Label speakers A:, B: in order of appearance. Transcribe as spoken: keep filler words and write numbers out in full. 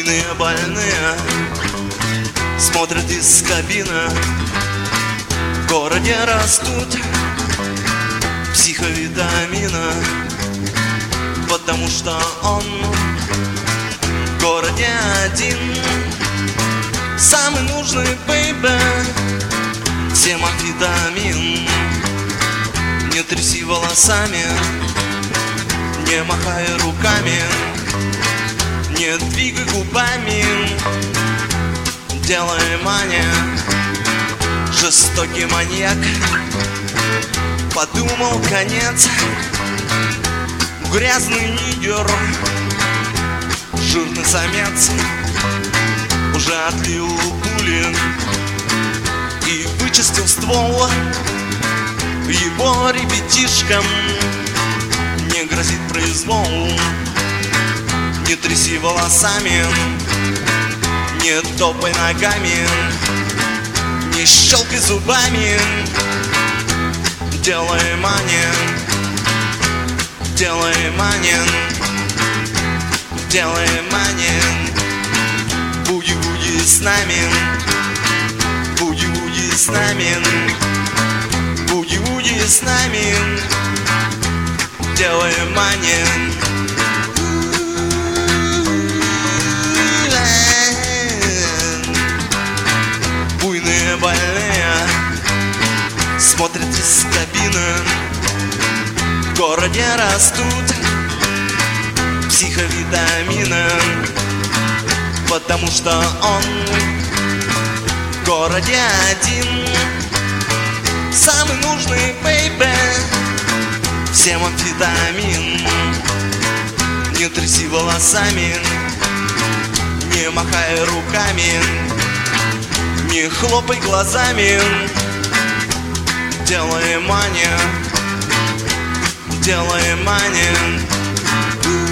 A: Буйные больные смотрят из кабины. В городе растут психовитамины, потому что он в городе один. Самый нужный, бэйбэ, всем амфетамин. Не тряси волосами, не махай руками, не двигай губами, делай мания. Жестокий маньяк подумал конец. Грязный нигер, жирный самец уже отлил пули и вычистил ствол. Его ребятишкам не грозит произвол. Не тряси волосами, не топай ногами, не щелкай зубами, делай мания, делай мания, делай мания. Буги-буги с нами, буги-буги с нами, буги-буги с нами, делай мания. Буйные больные смотрят из кабины. В городе растут психовитамины, потому что он в городе один. Самый нужный, бэйбэ, всем амфетамин. Не тряси волосами, не махай руками, не хлопай глазами, делай мания, делай мания.